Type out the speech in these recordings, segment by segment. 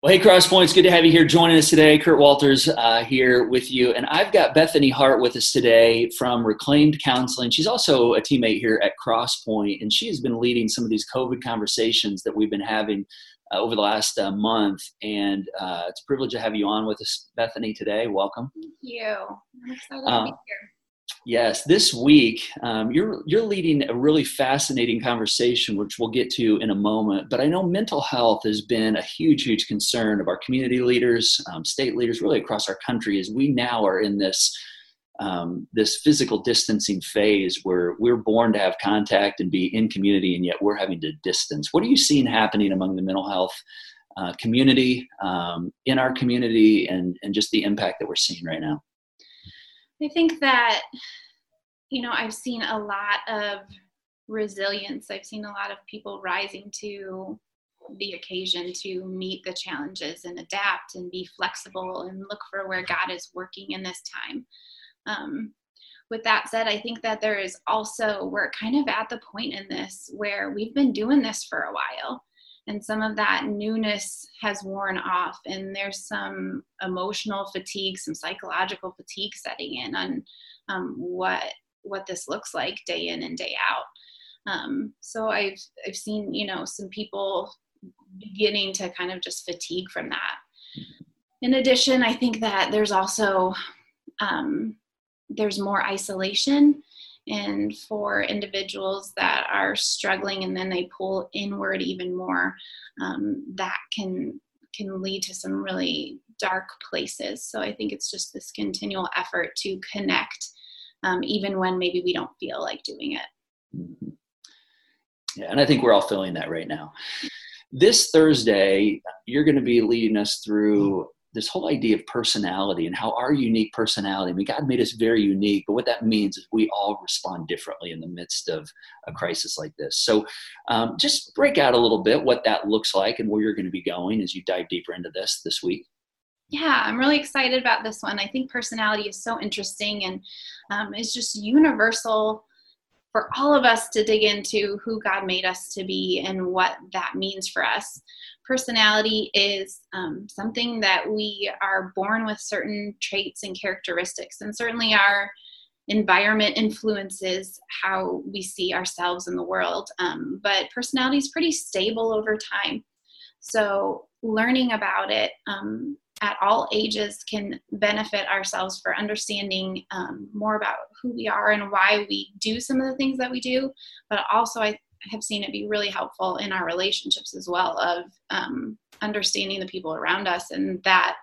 Well, hey, Crosspoints, good to have you here joining us today. Kurt Walters here with you. And I've got Bethany Hart with us today from Reclaimed Counseling. She's also a teammate here at Crosspoint, and she has been leading some of these COVID conversations that we've been having over the last month. And it's a privilege to have you on with us, Bethany, today. Welcome. Thank you. I'm excited to be here. Yes, this week you're leading a really fascinating conversation, which we'll get to in a moment. But I know mental health has been a huge concern of our community leaders, state leaders, really across our country, as we now are in this physical distancing phase where we're born to have contact and be in community, and yet we're having to distance. What are you seeing happening among the mental health community, in our community, and just the impact that we're seeing right now? I think that, I've seen a lot of resilience. I've seen a lot of people rising to the occasion to meet the challenges and adapt and be flexible and look for where God is working in this time. With that said, I think that we're kind of at the point in this where we've been doing this for a while. And some of that newness has worn off, and there's some emotional fatigue, some psychological fatigue setting in on what this looks like day in and day out. So I've seen, some people beginning to kind of just fatigue from that. In addition, I think that there's also there's more isolation. And for individuals that are struggling and then they pull inward even more, that can lead to some really dark places. So I think it's just this continual effort to connect, even when maybe we don't feel like doing it. Mm-hmm. Yeah, and I think we're all feeling that right now. This Thursday, you're going to be leading us through this whole idea of personality and how our unique personality, I mean, God made us very unique, but what that means is we all respond differently in the midst of a crisis like this. So just break out a little bit what that looks like and where you're going to be going as you dive deeper into this week. Yeah, I'm really excited about this one. I think personality is so interesting, and it's just universal for all of us to dig into who God made us to be and what that means for us. Personality is something that we are born with certain traits and characteristics, and certainly our environment influences how we see ourselves in the world. But personality is pretty stable over time. So learning about it at all ages can benefit ourselves for understanding more about who we are and why we do some of the things that we do. But also I have seen it be really helpful in our relationships as well, of understanding the people around us, and that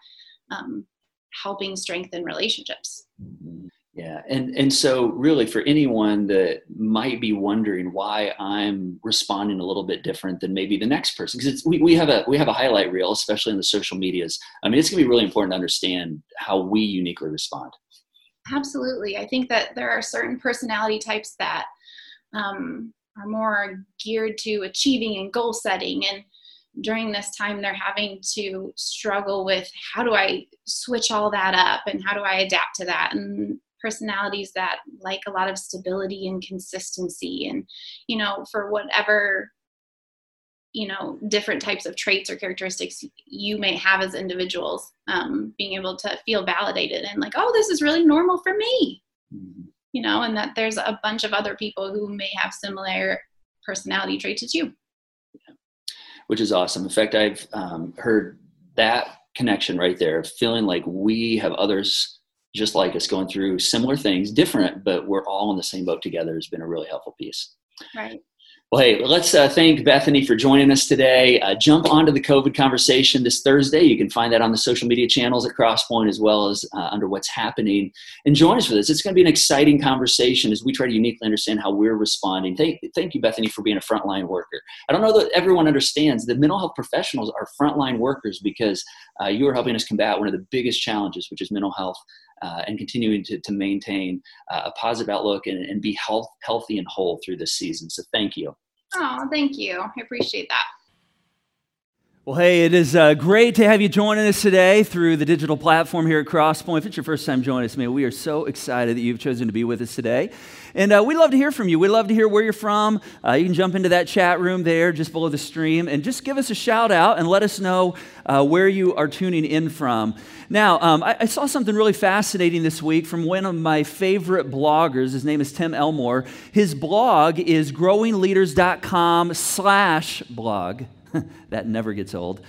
helping strengthen relationships. Yeah. And so really for anyone that might be wondering why I'm responding a little bit different than maybe the next person, because we have a highlight reel, especially in the social medias. I mean, it's going to be really important to understand how we uniquely respond. Absolutely. I think that there are certain personality types that are more geared to achieving and goal setting. And during this time, they're having to struggle with, how do I switch all that up and how do I adapt to that? And personalities that like a lot of stability and consistency, and, for whatever, different types of traits or characteristics you may have as individuals, being able to feel validated and like, oh, this is really normal for me. And that there's a bunch of other people who may have similar personality traits as you. Which is awesome. In fact, I've heard that connection right there, feeling like we have others just like us going through similar things, different, but we're all in the same boat together, has been a really helpful piece. Right. Well, hey, let's thank Bethany for joining us today. Jump onto the COVID conversation this Thursday. You can find that on the social media channels at Crosspoint, as well as under What's Happening. And join us for this. It's going to be an exciting conversation as we try to uniquely understand how we're responding. Thank you, Bethany, for being a frontline worker. I don't know that everyone understands that mental health professionals are frontline workers, because you are helping us combat one of the biggest challenges, which is mental health. And continuing to maintain a positive outlook and be healthy and whole through this season. So thank you. Oh, thank you. I appreciate that. Well, hey, it is great to have you joining us today through the digital platform here at Crosspoint. If it's your first time joining us, man, we are so excited that you've chosen to be with us today. And we'd love to hear from you. We'd love to hear where you're from. You can jump into that chat room there just below the stream and just give us a shout out and let us know where you are tuning in from. Now, I saw something really fascinating this week from one of my favorite bloggers. His name is Tim Elmore. His blog is growingleaders.com/blog. That never gets old.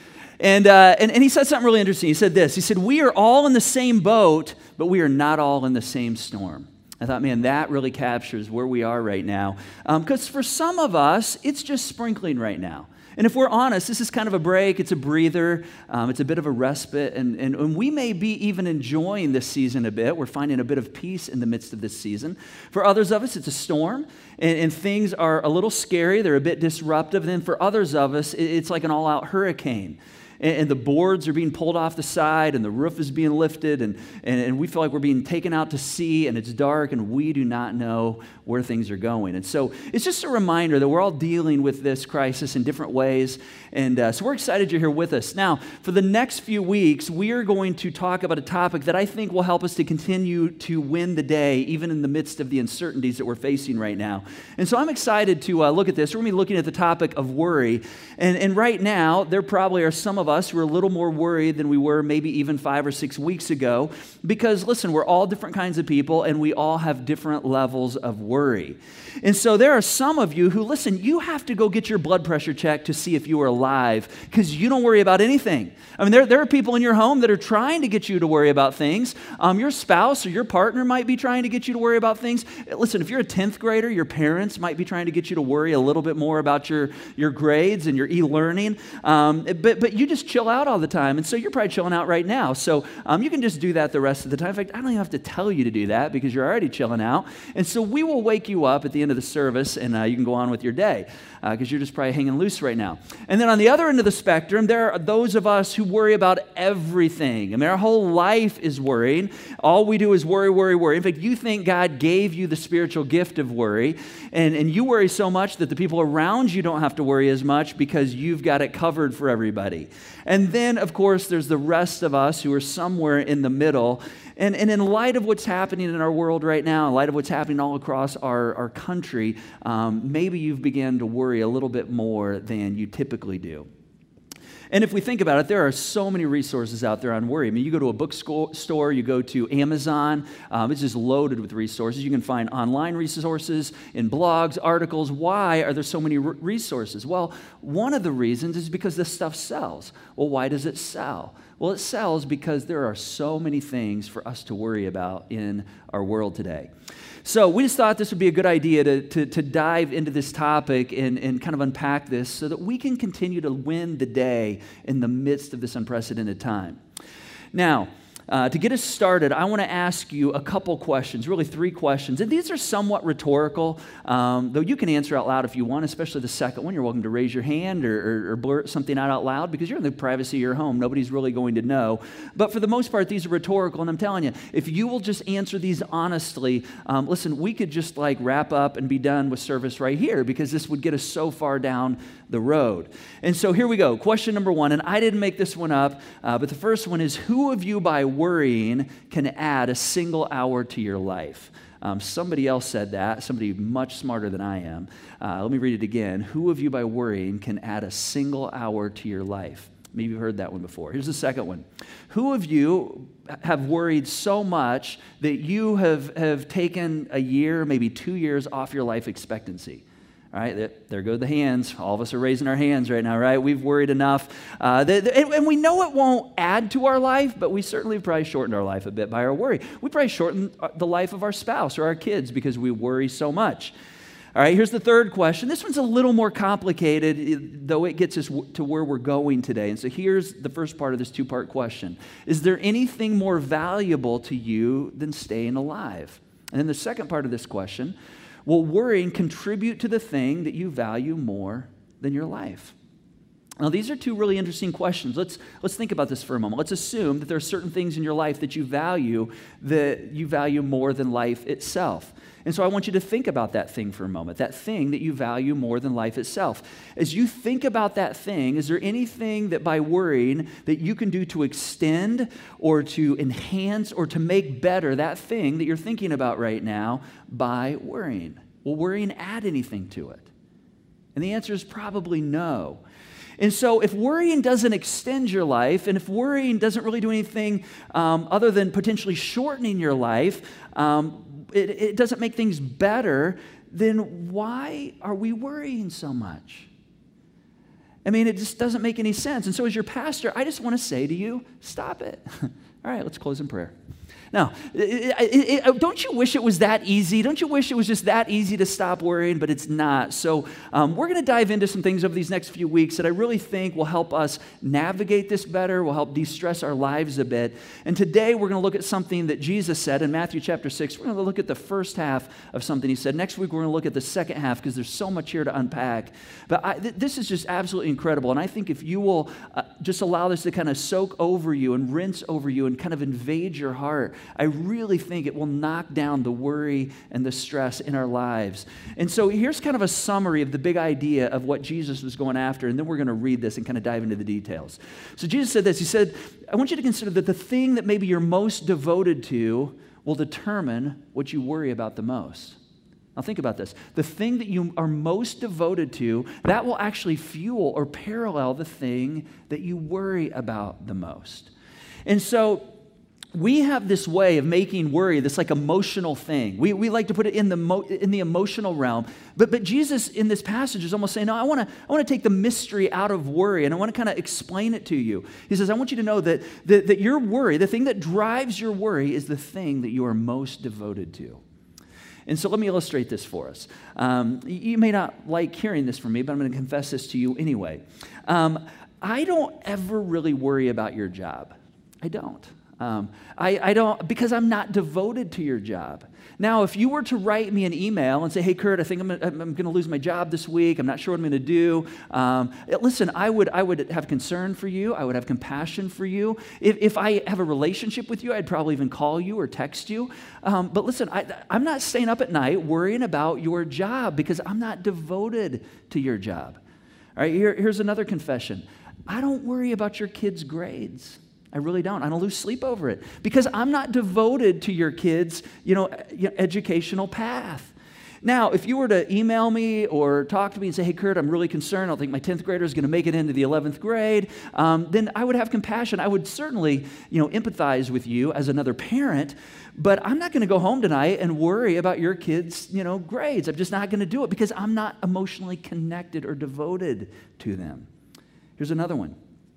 And he said something really interesting. He said this. He said, "We are all in the same boat, but we are not all in the same storm." I thought, man, that really captures where we are right now. Because for some of us, it's just sprinkling right now. And if we're honest, this is kind of a break. It's a breather. It's a bit of a respite. And we may be even enjoying this season a bit. We're finding a bit of peace in the midst of this season. For others of us, it's a storm. And things are a little scary. They're a bit disruptive. And then for others of us, it's like an all-out hurricane. And the boards are being pulled off the side, and the roof is being lifted, and we feel like we're being taken out to sea, and it's dark, and we do not know where things are going. And so it's just a reminder that we're all dealing with this crisis in different ways, and so we're excited you're here with us. Now, for the next few weeks, we are going to talk about a topic that I think will help us to continue to win the day, even in the midst of the uncertainties that we're facing right now. And so I'm excited to look at this. We're going to be looking at the topic of worry, and right now, there probably are some of us who are a little more worried than we were maybe even 5 or 6 weeks ago because, listen, we're all different kinds of people and we all have different levels of worry. And so there are some of you who, listen, you have to go get your blood pressure checked to see if you are alive because you don't worry about anything. I mean, there are people in your home that are trying to get you to worry about things. Your spouse or your partner might be trying to get you to worry about things. Listen, if you're a 10th grader, your parents might be trying to get you to worry a little bit more about your grades and your e-learning. But you just chill out all the time. And so you're probably chilling out right now. So you can just do that the rest of the time. In fact, I don't even have to tell you to do that because you're already chilling out. And so we will wake you up at the end of the service and you can go on with your day because you're just probably hanging loose right now. And then on the other end of the spectrum, there are those of us who worry about everything. I mean, our whole life is worrying. All we do is worry, worry, worry. In fact, you think God gave you the spiritual gift of worry, and you worry so much that the people around you don't have to worry as much because you've got it covered for everybody. And then, of course, there's the rest of us who are somewhere in the middle. And in light of what's happening in our world right now, in light of what's happening all across our country, maybe you've begun to worry a little bit more than you typically do. And if we think about it, there are so many resources out there on worry. I mean, you go to a bookstore, you go to Amazon, it's just loaded with resources. You can find online resources in blogs, articles. Why are there so many resources? Well, one of the reasons is because this stuff sells. Well, why does it sell? Well, it sells because there are so many things for us to worry about in our world today. So we just thought this would be a good idea to dive into this topic and kind of unpack this so that we can continue to win the day in the midst of this unprecedented time. Now, to get us started, I want to ask you a couple questions, really 3 questions. And these are somewhat rhetorical, though you can answer out loud if you want, especially the second one. You're welcome to raise your hand or blurt something out loud because you're in the privacy of your home. Nobody's really going to know. But for the most part, these are rhetorical. And I'm telling you, if you will just answer these honestly, listen, we could just like wrap up and be done with service right here because this would get us so far down the road. And so here we go. Question number 1, and I didn't make this one up, but the first one is, who of you by worrying can add a single hour to your life? Somebody else said that, somebody much smarter than I am. Let me read it again. Who of you by worrying can add a single hour to your life? Maybe you've heard that one before. Here's the second one. Who of you have worried so much that you have taken a year, maybe 2 years off your life expectancy? All right, there go the hands. All of us are raising our hands right now, right? We've worried enough. And we know it won't add to our life, but we certainly have probably shortened our life a bit by our worry. We probably shortened the life of our spouse or our kids because we worry so much. All right, here's the third question. This one's a little more complicated, though it gets us to where we're going today. And so here's the first part of this 2-part question. Is there anything more valuable to you than staying alive? And then the second part of this question, will worrying contribute to the thing that you value more than your life? Now, these are two really interesting questions. Let's think about this for a moment. Let's assume that there are certain things in your life that you value more than life itself. And so I want you to think about that thing for a moment, that thing that you value more than life itself. As you think about that thing, is there anything that by worrying that you can do to extend or to enhance or to make better that thing that you're thinking about right now by worrying? Will worrying add anything to it? And the answer is probably no. And so if worrying doesn't extend your life, and if worrying doesn't really do anything other than potentially shortening your life, it doesn't make things better, then why are we worrying so much? I mean, it just doesn't make any sense. And so as your pastor, I just want to say to you, stop it. All right, let's close in prayer. Now, don't you wish it was that easy? Don't you wish it was just that easy to stop worrying? But it's not. So we're going to dive into some things over these next few weeks that I really think will help us navigate this better, will help de-stress our lives a bit. And today we're going to look at something that Jesus said in Matthew chapter 6. We're going to look at the first half of something he said. Next week we're going to look at the second half because there's so much here to unpack. But this is just absolutely incredible. And I think if you will just allow this to kind of soak over you and rinse over you and kind of invade your heart, I really think it will knock down the worry and the stress in our lives. And so here's kind of a summary of the big idea of what Jesus was going after, and then we're going to read this and kind of dive into the details. So Jesus said this. He said, I want you to consider that the thing that maybe you're most devoted to will determine what you worry about the most. Now think about this. The thing that you are most devoted to, that will actually fuel or parallel the thing that you worry about the most. And so we have this way of making worry this like emotional thing. We like to put it in the emotional realm. But Jesus in this passage is almost saying, no, I want to take the mystery out of worry, and I want to kind of explain it to you. He says, I want you to know that your worry, the thing that drives your worry, is the thing that you are most devoted to. And so let me illustrate this for us. You may not like hearing this from me, but I'm going to confess this to you anyway. I don't ever really worry about your job. I don't. I don't, because I'm not devoted to your job. Now, if you were to write me an email and say, hey, Kurt, I think I'm going to lose my job this week. I'm not sure what I'm going to do. Listen, I would have concern for you. I would have compassion for you. If I have a relationship with you, I'd probably even call you or text you. But listen, I'm not staying up at night worrying about your job because I'm not devoted to your job. All right, here's another confession. I don't worry about your kids' grades. I really don't. I don't lose sleep over it because I'm not devoted to your kids' educational path. Now, if you were to email me or talk to me and say, hey, Kurt, I'm really concerned. I don't think my 10th grader is going to make it into the 11th grade, then I would have compassion. I would certainly, empathize with you as another parent, but I'm not going to go home tonight and worry about your kids' grades. I'm just not going to do it because I'm not emotionally connected or devoted to them. Here's another one.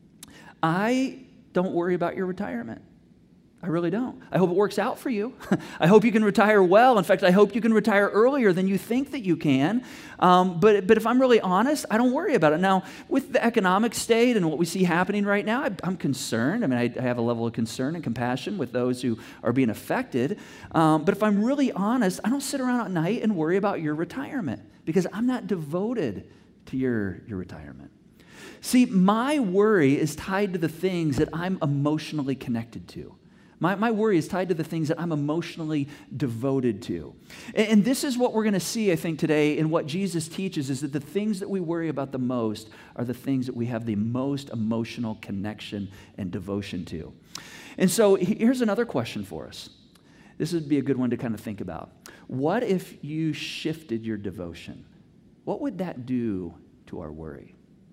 I don't worry about your retirement. I really don't. I hope it works out for you. I hope you can retire well. In fact, I hope you can retire earlier than you think that you can. But if I'm really honest, I don't worry about it. Now, with the economic state and what we see happening right now, I'm concerned. I mean, I have a level of concern and compassion with those who are being affected. But if I'm really honest, I don't sit around at night and worry about your retirement because I'm not devoted to your retirement. See, my worry is tied to the things that I'm emotionally connected to. My worry is tied to the things that I'm emotionally devoted to. And this is what we're going to see, I think, today in what Jesus teaches, is that the things that we worry about the most are the things that we have the most emotional connection and devotion to. And so here's another question for us. This would be a good one to kind of think about. What if you shifted your devotion? What would that do to our worry?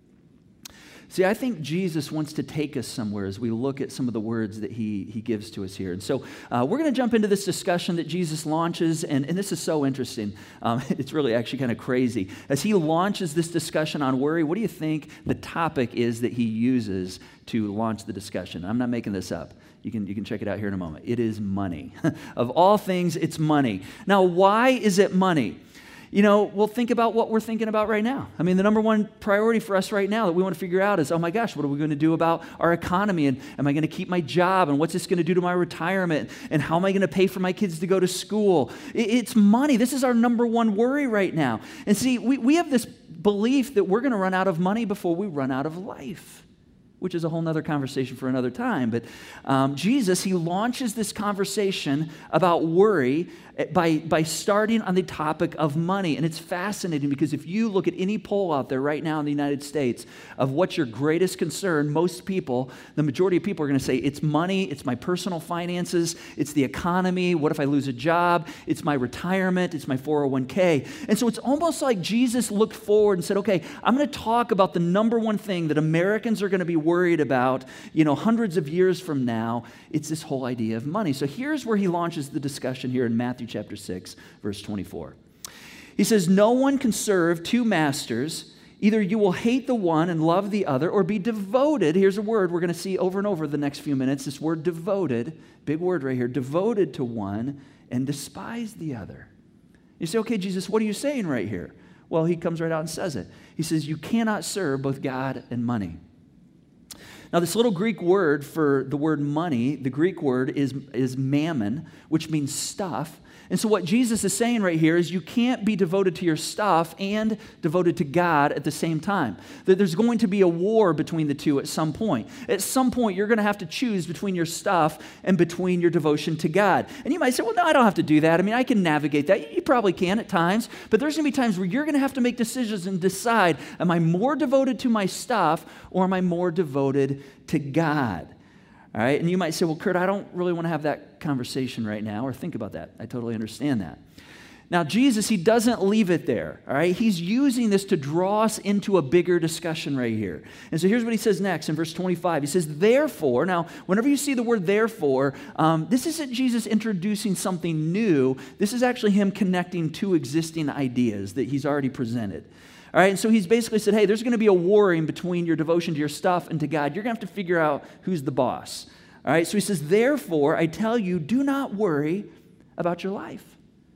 See, I think Jesus wants to take us somewhere as we look at some of the words that he gives to us here. And so we're going to jump into this discussion that Jesus launches, and this is so interesting. It's really actually kind of crazy. As he launches this discussion on worry, what do you think the topic is that he uses to launch the discussion? I'm not making this up. You can check it out here in a moment. It is money. Of all things, it's money. Now, why is it money? We'll think about what we're thinking about right now. I mean, the number one priority for us right now that we want to figure out is, oh my gosh, what are we going to do about our economy? And am I going to keep my job? And what's this going to do to my retirement? And how am I going to pay for my kids to go to school? It's money. This is our number one worry right now. And see, we have this belief that we're going to run out of money before we run out of life, which is a whole nother conversation for another time. But Jesus, he launches this conversation about worry by starting on the topic of money. And it's fascinating because if you look at any poll out there right now in the United States of what's your greatest concern, most people, the majority of people are going to say it's money, it's my personal finances, it's the economy, what if I lose a job, it's my retirement, it's my 401k. And so it's almost like Jesus looked forward and said, okay, I'm going to talk about the number one thing that Americans are going to be worried about, hundreds of years from now. It's this whole idea of money. So here's where he launches the discussion here in Matthew chapter 6, verse 24. He says, no one can serve two masters. Either you will hate the one and love the other, or be devoted. Here's a word we're going to see over and over the next few minutes. This word devoted, big word right here, devoted to one and despise the other. You say, okay, Jesus, what are you saying right here? Well, he comes right out and says it. He says, you cannot serve both God and money. Now, this little Greek word for the word money, the Greek word is mammon, which means stuff. And so what Jesus is saying right here is you can't be devoted to your stuff and devoted to God at the same time. That there's going to be a war between the two at some point. At some point, you're going to have to choose between your stuff and between your devotion to God. And you might say, well, no, I don't have to do that. I mean, I can navigate that. You probably can at times. But there's going to be times where you're going to have to make decisions and decide, am I more devoted to my stuff or am I more devoted to God? All right, and you might say, well, Kurt, I don't really want to have that conversation right now, or think about that. I totally understand that. Now, Jesus, he doesn't leave it there, all right? He's using this to draw us into a bigger discussion right here. And so here's what he says next in verse 25. He says, therefore, now, whenever you see the word therefore, this isn't Jesus introducing something new. This is actually him connecting two existing ideas that he's already presented. All right, and so he's basically said, hey, there's going to be a warring between your devotion to your stuff and to God. You're going to have to figure out who's the boss. All right, so he says, therefore, I tell you, do not worry about your life.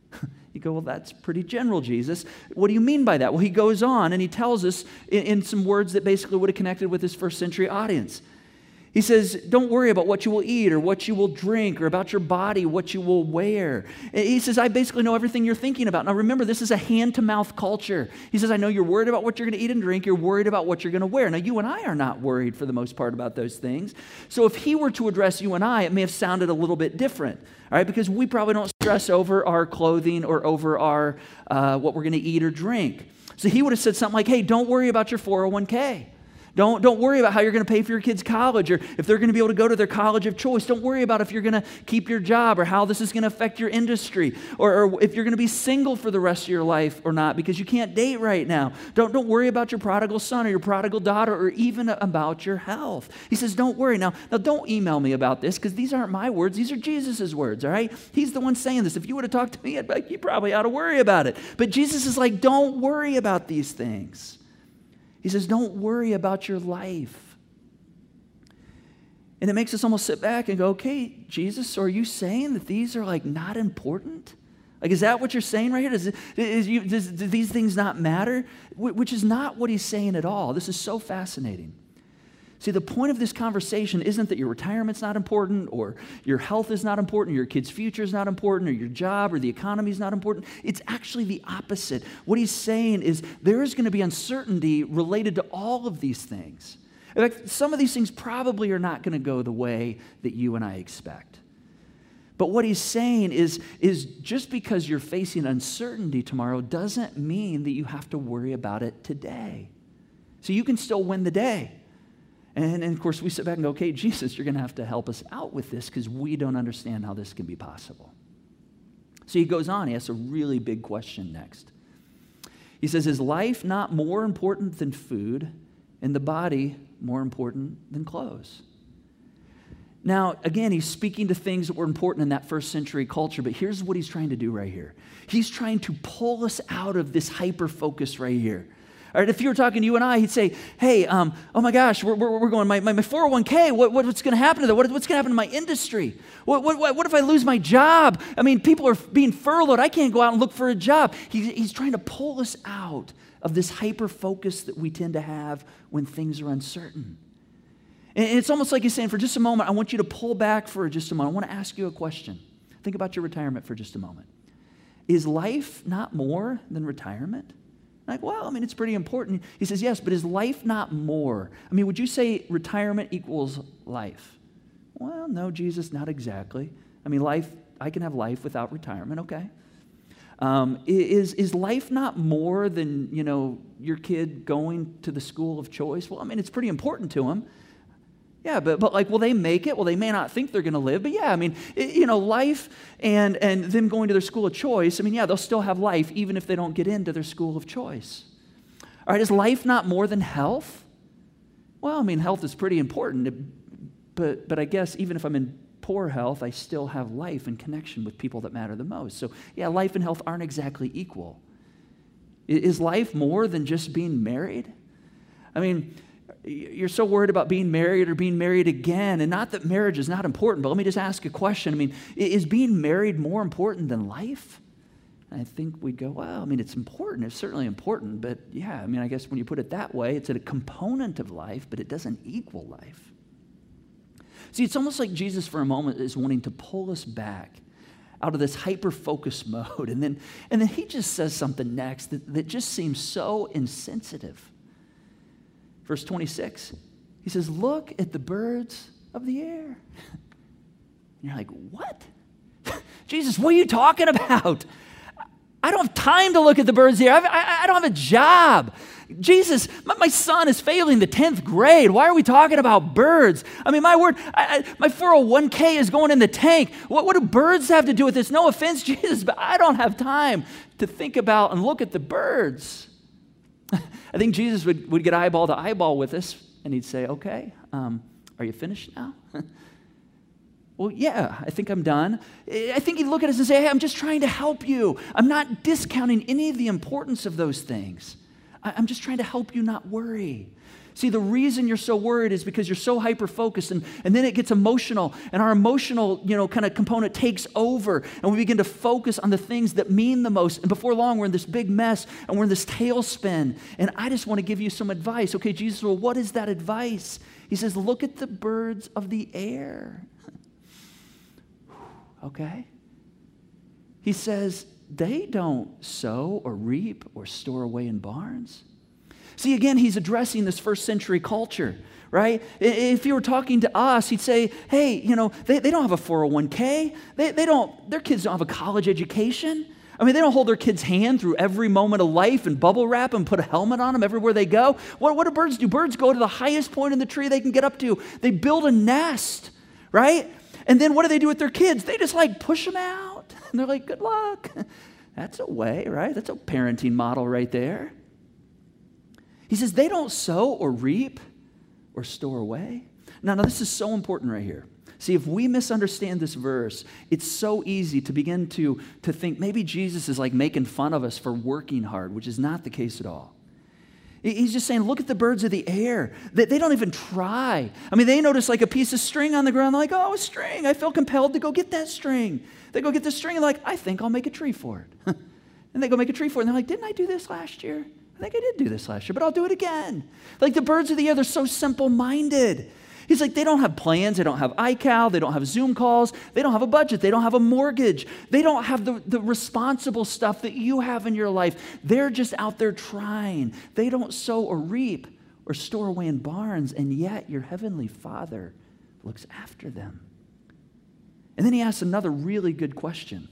You go, well, that's pretty general, Jesus. What do you mean by that? Well, he goes on and he tells us in some words that basically would have connected with his first century audience. He says, don't worry about what you will eat or what you will drink or about your body, what you will wear. He says, I basically know everything you're thinking about. Now remember, this is a hand-to-mouth culture. He says, I know you're worried about what you're going to eat and drink. You're worried about what you're going to wear. Now you and I are not worried for the most part about those things. So if he were to address you and I, it may have sounded a little bit different. All right, because we probably don't stress over our clothing or over our what we're going to eat or drink. So he would have said something like, hey, don't worry about your 401k. Don't worry about how you're going to pay for your kids' college or if they're going to be able to go to their college of choice. Don't worry about if you're going to keep your job or how this is going to affect your industry or if you're going to be single for the rest of your life or not because you can't date right now. Don't worry about your prodigal son or your prodigal daughter or even about your health. He says, don't worry. Now don't email me about this because these aren't my words. These are Jesus' words, all right? He's the one saying this. If you would have talked to me, I'd be like, you probably ought to worry about it. But Jesus is like, don't worry about these things. He says, don't worry about your life. And it makes us almost sit back and go, okay, Jesus, so are you saying that these are like not important? Like, is that what you're saying right here? Do these things not matter? Which is not what he's saying at all. This is so fascinating. See, the point of this conversation isn't that your retirement's not important or your health is not important or your kid's future is not important or your job or the economy is not important. It's actually the opposite. What he's saying is there is going to be uncertainty related to all of these things. In fact, some of these things probably are not going to go the way that you and I expect. But what he's saying is just because you're facing uncertainty tomorrow doesn't mean that you have to worry about it today. So you can still win the day. And of course, we sit back and go, okay, Jesus, you're going to have to help us out with this because we don't understand how this can be possible. So he goes on. He asks a really big question next. He says, is life not more important than food and the body more important than clothes? Now, again, he's speaking to things that were important in that first century culture, but here's what he's trying to do right here. He's trying to pull us out of this hyper-focus right here. All right, if you were talking to you and I, he'd say, hey, oh my gosh, we're going, my 401k, what's going to happen to that? What's going to happen to my industry? What if I lose my job? I mean, people are being furloughed. I can't go out and look for a job. He's trying to pull us out of this hyper-focus that we tend to have when things are uncertain. And it's almost like he's saying, for just a moment, I want you to pull back for just a moment. I want to ask you a question. Think about your retirement for just a moment. Is life not more than retirement? Like, well, I mean, it's pretty important. He says, yes, but is life not more? I mean, would you say retirement equals life? Well, no, Jesus, not exactly. I mean, I can have life without retirement, okay. Is life not more than, your kid going to the school of choice? Well, I mean, it's pretty important to them. Yeah, but like, will they make it? Well, they may not think they're going to live, but yeah, I mean, life and them going to their school of choice, I mean, yeah, they'll still have life even if they don't get into their school of choice. All right, is life not more than health? Well, I mean, health is pretty important, but I guess even if I'm in poor health, I still have life and connection with people that matter the most. So yeah, life and health aren't exactly equal. Is life more than just being married? I mean, you're so worried about being married or being married again, and not that marriage is not important, but let me just ask a question. I mean, is being married more important than life? I think we'd go, well, I mean, it's important. It's certainly important, but yeah, I mean, I guess when you put it that way, it's a component of life, but it doesn't equal life. See, it's almost like Jesus for a moment is wanting to pull us back out of this hyper-focus mode, and then he just says something next that just seems so insensitive. Verse 26, he says, look at the birds of the air. And you're like, what? Jesus, what are you talking about? I don't have time to look at the birds of the air. I don't have a job. Jesus, my son is failing the 10th grade. Why are we talking about birds? I mean, my word, my 401k is going in the tank. What do birds have to do with this? No offense, Jesus, but I don't have time to think about and look at the birds. I think Jesus would get eyeball to eyeball with us, and he'd say, okay, are you finished now? Well, yeah, I think I'm done. I think he'd look at us and say, hey, I'm just trying to help you. I'm not discounting any of the importance of those things. I'm just trying to help you not worry. See, the reason you're so worried is because you're so hyper-focused, and then it gets emotional, and our emotional, kind of component takes over, and we begin to focus on the things that mean the most, and before long, we're in this big mess, and we're in this tailspin, and I just want to give you some advice. Okay, Jesus, well, what is that advice? He says, look at the birds of the air. Okay? He says, they don't sow or reap or store away in barns. See, again, he's addressing this first century culture, right? If he were talking to us, he'd say, hey, they don't have a 401k. Their kids don't have a college education. I mean, they don't hold their kids' hand through every moment of life and bubble wrap and put a helmet on them everywhere they go. What do birds do? Birds go to the highest point in the tree they can get up to. They build a nest, right? And then what do they do with their kids? They just push them out. And they're like, good luck. That's a way, right? That's a parenting model right there. He says they don't sow or reap or store away. Now, this is so important right here. See, if we misunderstand this verse, it's so easy to begin to think maybe Jesus is making fun of us for working hard, which is not the case at all. He's just saying, look at the birds of the air. They don't even try. I mean, they notice a piece of string on the ground. They're like, oh, a string. I feel compelled to go get that string. They go get the string and they're like, I think I'll make a tree for it. And they go make a tree for it. And they're like, didn't I do this last year? I think I did do this last year, but I'll do it again. The birds of the air, they're so simple-minded. He's like, they don't have plans. They don't have iCal. They don't have Zoom calls. They don't have a budget. They don't have a mortgage. They don't have the responsible stuff that you have in your life. They're just out there trying. They don't sow or reap or store away in barns, and yet your heavenly Father looks after them. And then he asks another really good question.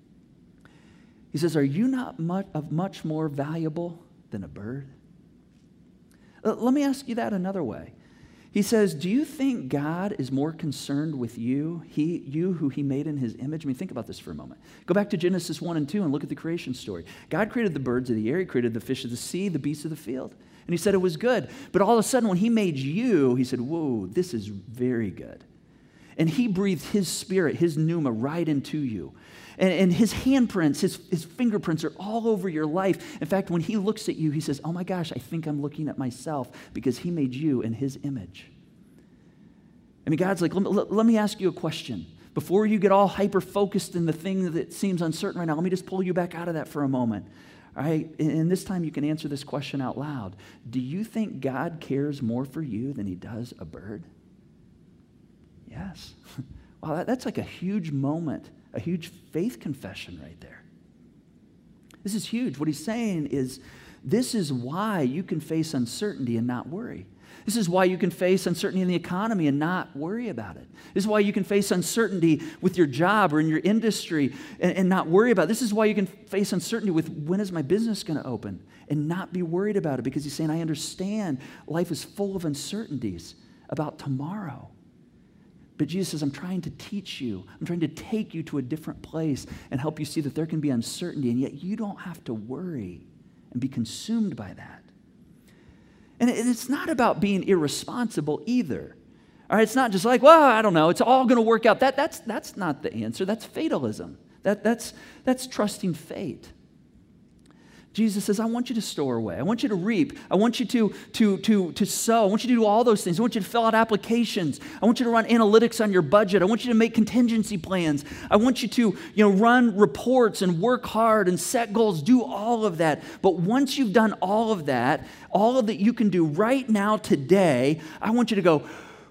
He says, are you not much more valuable than a bird? Let me ask you that another way. He says, do you think God is more concerned with you who he made in his image? I mean, think about this for a moment. Go back to Genesis 1 and 2 and look at the creation story. God created the birds of the air. He created the fish of the sea, the beasts of the field. And he said it was good. But all of a sudden, when he made you, he said, whoa, this is very good. And he breathed his spirit, his pneuma, right into you. And his handprints, his fingerprints are all over your life. In fact, when he looks at you, he says, oh my gosh, I think I'm looking at myself because he made you in his image. I mean, God's like, let me ask you a question. Before you get all hyper-focused in the thing that seems uncertain right now, let me just pull you back out of that for a moment. All right? And this time you can answer this question out loud. Do you think God cares more for you than he does a bird? Yes. Wow, that's a huge moment. A huge faith confession right there. This is huge. What he's saying is This is why you can face uncertainty and not worry. This is why you can face uncertainty in the economy and not worry about it. This is why you can face uncertainty with your job or in your industry and not worry about it. This is why you can face uncertainty with when is my business going to open and not be worried about it, because he's saying, I understand life is full of uncertainties about tomorrow. But Jesus says, I'm trying to teach you. I'm trying to take you to a different place and help you see that there can be uncertainty, and yet you don't have to worry and be consumed by that. And it's not about being irresponsible either. All right, it's not just like, well, I don't know, it's all going to work out. That's not the answer. That's fatalism. That's trusting fate. Jesus says, I want you to store away. I want you to reap. I want you to sow. I want you to do all those things. I want you to fill out applications. I want you to run analytics on your budget. I want you to make contingency plans. I want you to, run reports and work hard and set goals. Do all of that. But once you've done all of that you can do right now today, I want you to go,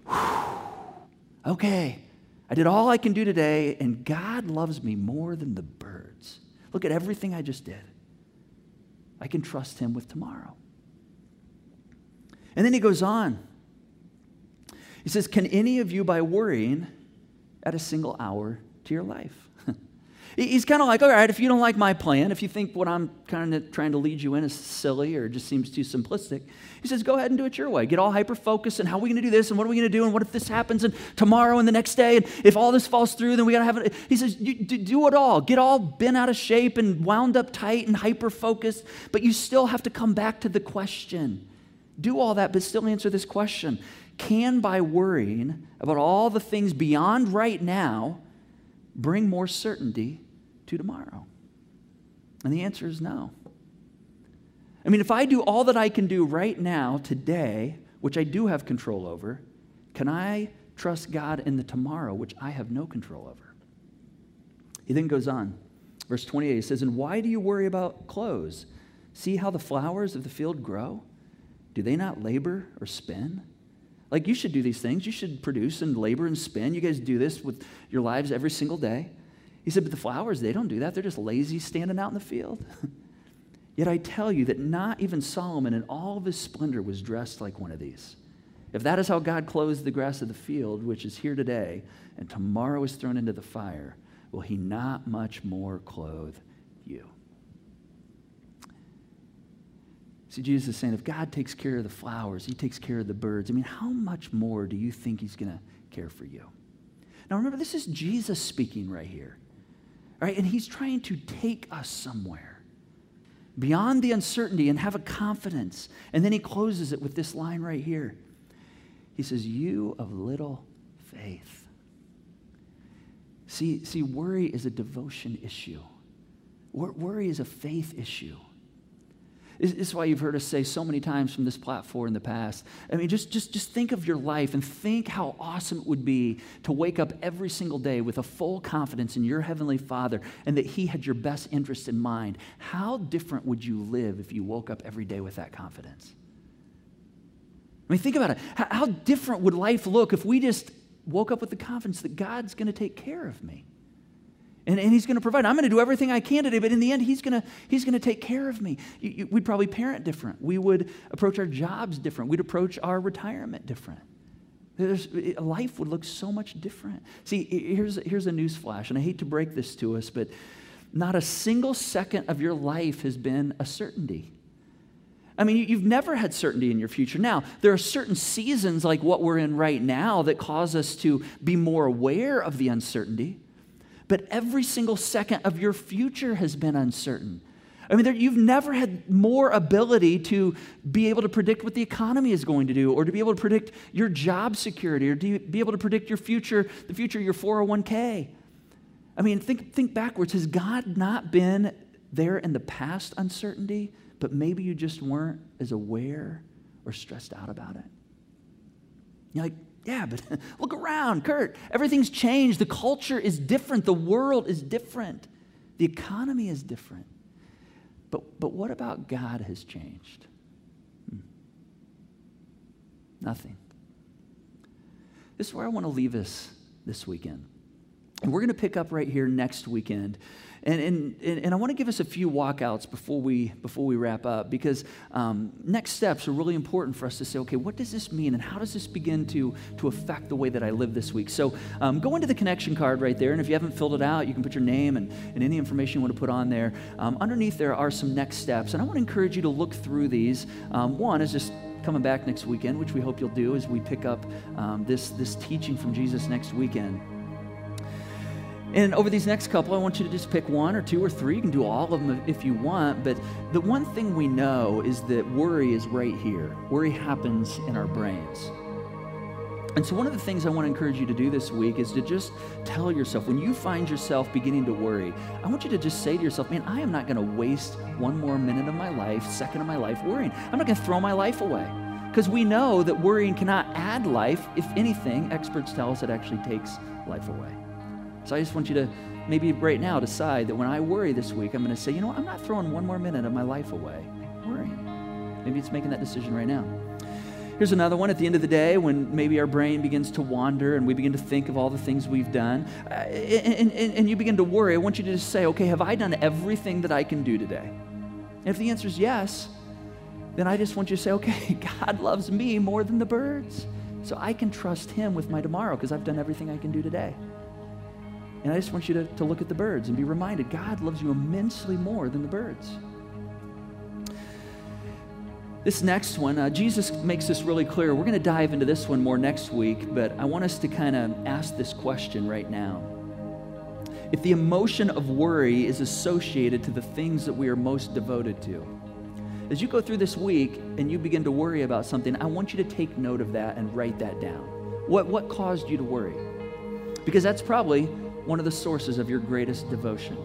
okay, I did all I can do today, and God loves me more than the birds. Look at everything I just did. I can trust him with tomorrow. And then he goes on. He says, can any of you, by worrying, add a single hour to your life? He's kind of like, all right, if you don't like my plan, if you think what I'm kind of trying to lead you in is silly or just seems too simplistic, he says, go ahead and do it your way. Get all hyper-focused and how are we going to do this and what are we going to do and what if this happens and tomorrow and the next day and if all this falls through, then we got to have it. He says, do it all. Get all bent out of shape and wound up tight and hyper-focused, but you still have to come back to the question. Do all that, but still answer this question. Can, by worrying about all the things beyond right now, bring more certainty to tomorrow? And the answer is no. I mean, if I do all that I can do right now, today, which I do have control over, can I trust God in the tomorrow, which I have no control over? He then goes on. Verse 28, he says, and why do you worry about clothes? See how the flowers of the field grow? Do they not labor or spin? Like, you should do these things. You should produce and labor and spin. You guys do this with your lives every single day. He said, but the flowers, they don't do that. They're just lazy standing out in the field. Yet I tell you that not even Solomon in all of his splendor was dressed like one of these. If that is how God clothes the grass of the field, which is here today, and tomorrow is thrown into the fire, will he not much more clothe you? See, Jesus is saying, if God takes care of the flowers, he takes care of the birds, I mean, how much more do you think he's going to care for you? Now remember, this is Jesus speaking right here. All right, and he's trying to take us somewhere beyond the uncertainty and have a confidence. And then he closes it with this line right here. He says, you of little faith. See, worry is a devotion issue. Worry is a faith issue. This is why you've heard us say so many times from this platform in the past. I mean, just think of your life and think how awesome it would be to wake up every single day with a full confidence in your Heavenly Father and that he had your best interest in mind. How different would you live if you woke up every day with that confidence? I mean, think about it. How different would life look if we just woke up with the confidence that God's going to take care of me? And he's going to provide. I'm going to do everything I can today, but in the end, he's going to take care of me. We'd probably parent different. We would approach our jobs different. We'd approach our retirement different. Life would look so much different. See, here's a news flash, and I hate to break this to us, but not a single second of your life has been a certainty. I mean, you've never had certainty in your future. Now, there are certain seasons like what we're in right now that cause us to be more aware of the uncertainty. But every single second of your future has been uncertain. I mean, you've never had more ability to be able to predict what the economy is going to do, or to be able to predict your job security, or to be able to predict your future, the future of your 401k. I mean, think backwards. Has God not been there in the past uncertainty, but maybe you just weren't as aware or stressed out about it? You're like, yeah, but look around, Kurt. Everything's changed. The culture is different. The world is different. The economy is different. But what about God has changed? Nothing. This is where I want to leave us this weekend. And we're going to pick up right here next weekend. And I want to give us a few walkouts before we wrap up, because next steps are really important for us to say, okay, what does this mean, and how does this begin to affect the way that I live this week? So go into the connection card right there, and if you haven't filled it out, you can put your name and any information you want to put on there. Underneath there are some next steps, and I want to encourage you to look through these. One is just coming back next weekend, which we hope you'll do as we pick up this teaching from Jesus next weekend. And over these next couple, I want you to just pick one or two or three. You can do all of them if you want, but the one thing we know is that worry is right here. Worry happens in our brains. And so one of the things I want to encourage you to do this week is to just tell yourself, when you find yourself beginning to worry, I want you to just say to yourself, man, I am not going to waste one more minute of my life, second of my life worrying. I'm not going to throw my life away. Because we know that worrying cannot add life. If anything, experts tell us it actually takes life away. So I just want you to maybe right now decide that when I worry this week, I'm going to say, you know what, I'm not throwing one more minute of my life away worrying. Maybe it's making that decision right now. Here's another one. At the end of the day, when maybe our brain begins to wander and we begin to think of all the things we've done, and you begin to worry, I want you to just say, okay, have I done everything that I can do today? And if the answer is yes, then I just want you to say, okay, God loves me more than the birds, so I can trust him with my tomorrow because I've done everything I can do today. And I just want you to look at the birds and be reminded, God loves you immensely more than the birds. This next one, Jesus makes this really clear. We're going to dive into this one more next week, but I want us to kind of ask this question right now. If the emotion of worry is associated to the things that we are most devoted to, as you go through this week and you begin to worry about something, I want you to take note of that and write that down. What caused you to worry? Because that's probably one of the sources of your greatest devotion.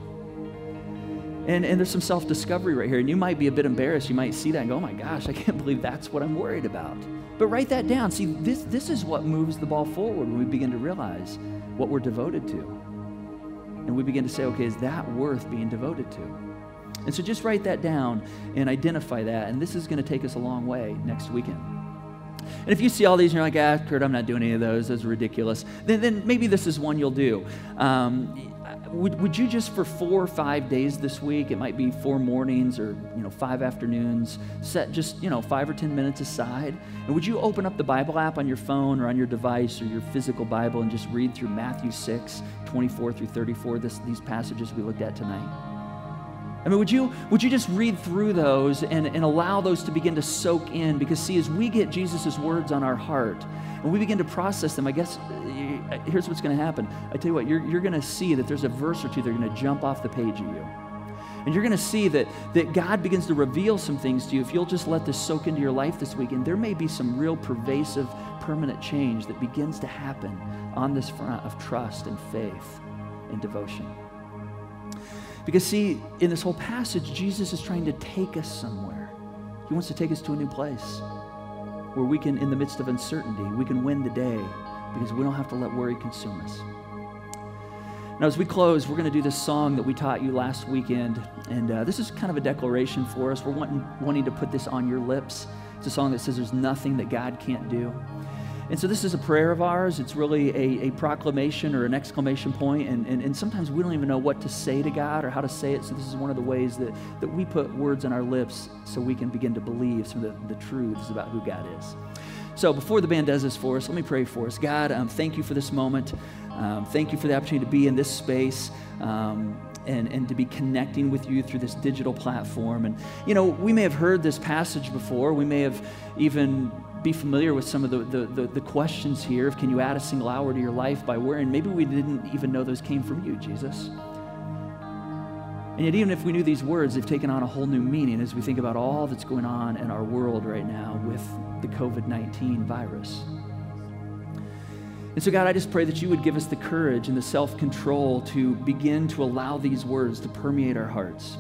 And there's some self-discovery right here, and you might be a bit embarrassed. You might see that and go, oh my gosh, I can't believe that's what I'm worried about. But write that down. See, this is what moves the ball forward when we begin to realize what we're devoted to. And we begin to say, okay, is that worth being devoted to? And so just write that down and identify that, and this is going to take us a long way next weekend. And if you see all these and you're like, Kurt, I'm not doing any of those are ridiculous, then maybe this is one you'll do. Would you just for 4 or 5 days this week, it might be 4 mornings or 5 afternoons, set just 5 or 10 minutes aside, and would you open up the Bible app on your phone or on your device or your physical Bible and just read through Matthew 6, 24 through 34, these passages we looked at tonight? I mean, would you just read through those and allow those to begin to soak in? Because see, as we get Jesus' words on our heart and we begin to process them, I guess here's what's going to happen. I tell you what, you're going to see that there's a verse or two that are going to jump off the page at you. And you're going to see that God begins to reveal some things to you if you'll just let this soak into your life this week. And there may be some real pervasive, permanent change that begins to happen on this front of trust and faith and devotion. Because see, in this whole passage, Jesus is trying to take us somewhere. He wants to take us to a new place where we can, in the midst of uncertainty, we can win the day because we don't have to let worry consume us. Now, as we close, we're going to do this song that we taught you last weekend, and this is kind of a declaration for us. We're wanting to put this on your lips. It's a song that says there's nothing that God can't do. And so this is a prayer of ours. It's really a proclamation or an exclamation point, and sometimes we don't even know what to say to God or how to say it, so this is one of the ways that we put words on our lips so we can begin to believe some of the truths about who God is. So before the band does this for us, let me pray for us. God, thank you for this moment. Thank you for the opportunity to be in this space and to be connecting with you through this digital platform. And, we may have heard this passage before. We may have even be familiar with some of the questions here. Can you add a single hour to your life by worrying? Maybe we didn't even know those came from you, Jesus. And yet, even if we knew these words, they've taken on a whole new meaning as we think about all that's going on in our world right now with the COVID-19 virus. And so, God, I just pray that you would give us the courage and the self-control to begin to allow these words to permeate our hearts.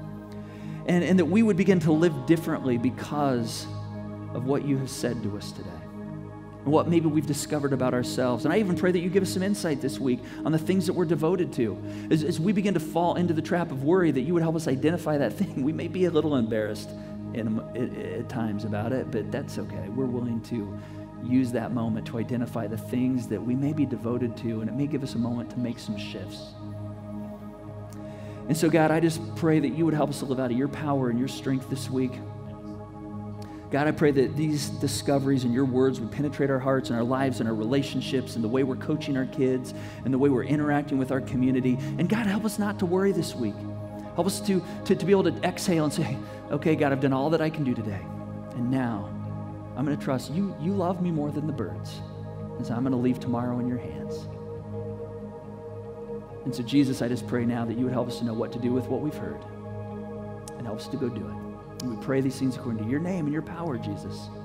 And that we would begin to live differently because of what you have said to us today and what maybe we've discovered about ourselves. And I even pray that you give us some insight this week on the things that we're devoted to. As we begin to fall into the trap of worry, that you would help us identify that thing. We may be a little embarrassed at times about it, but that's okay. We're willing to use that moment to identify the things that we may be devoted to, and it may give us a moment to make some shifts. And so, God, I just pray that you would help us to live out of your power and your strength this week. God, I pray that these discoveries and your words would penetrate our hearts and our lives and our relationships and the way we're coaching our kids and the way we're interacting with our community. And God, help us not to worry this week. Help us to be able to exhale and say, okay, God, I've done all that I can do today. And now I'm going to trust you. You love me more than the birds. And so I'm going to leave tomorrow in your hands. And so, Jesus, I just pray now that you would help us to know what to do with what we've heard and help us to go do it. And we pray these things according to your name and your power, Jesus.